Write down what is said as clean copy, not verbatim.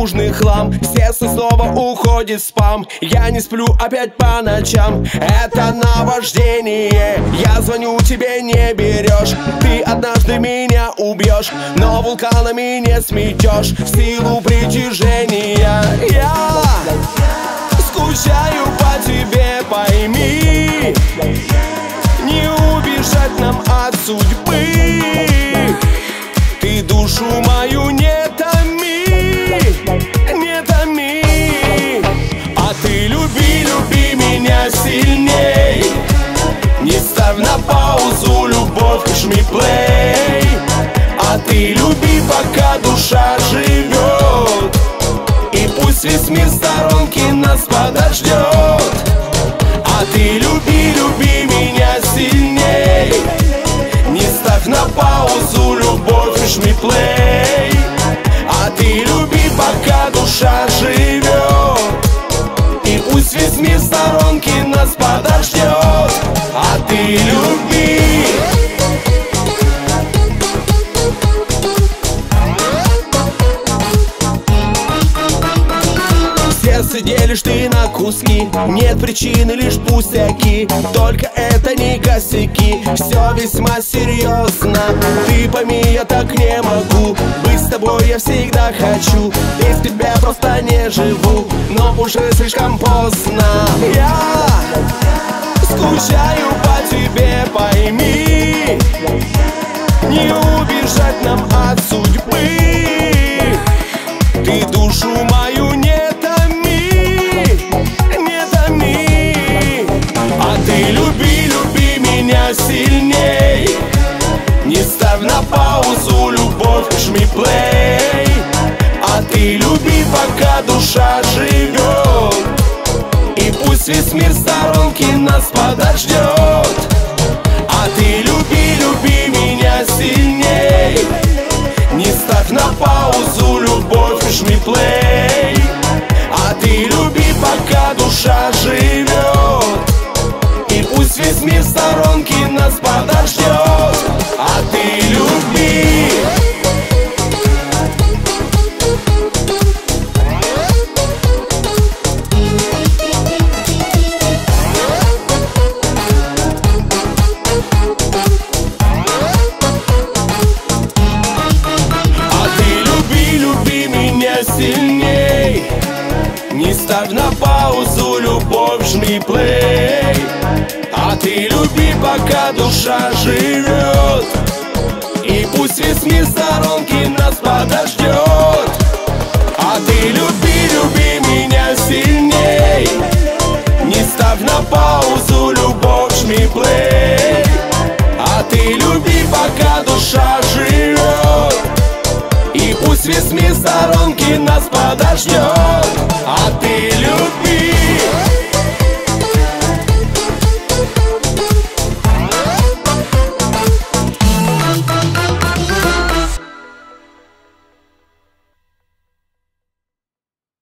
ненужный хлам. Сердце снова уходит в спам. Я не сплю опять по ночам. Это наваждение. Я звоню, тебе не берешь. Ты однажды меня убьешь, но вулканами не сметешь в силу притяжения. Я скучаю по тебе, пойми. Не убежать нам от судьбы. Ты душу мою не томи, не томи. А ты люби, люби меня сильней. Не ставь на паузу любовь, жми плей. А ты люби, пока душа живет. И пусть весь мир в сторонке нас подождет. А ты люби, люби меня сильней. Не ставь на паузу любовь, жми плей. А ты люби, пока душа живет. И пусть весь мир в сторонке нас подождет. А ты люби. Сердце делишь ты на куски. Нет причины, лишь пустяки. Только это не косяки. Все весьма серьезно. Ты пойми, я так не могу. Быть с тобой я всегда хочу. Без тебя просто не живу. Но уже слишком поздно. Я скучаю по тебе, пойми. Не убежать нам от судьбы. Ты душу мою не томи, не томи. А ты люби, люби меня сильней. Не ставь на паузу любовь, жми плей. А ты люби, пока душа живет. И пусть весь мир в сторонке нас подождет. А ты люби, люби меня сильней. Не ставь на паузу любовь, жми плей. А ты люби, пока душа живет. И пусть весь мир в сторонке нас подождет. А ты люби. Сильней. Не ставь на паузу любовь, жми плей. А ты люби, пока душа живет. И пусть весь мир в сторонке нас подождет. А ты люби, люби меня сильней. Не ставь на паузу любовь, жми плей. А ты люби, пока душа живет. И пусть весь мир в сторонке нас подождет.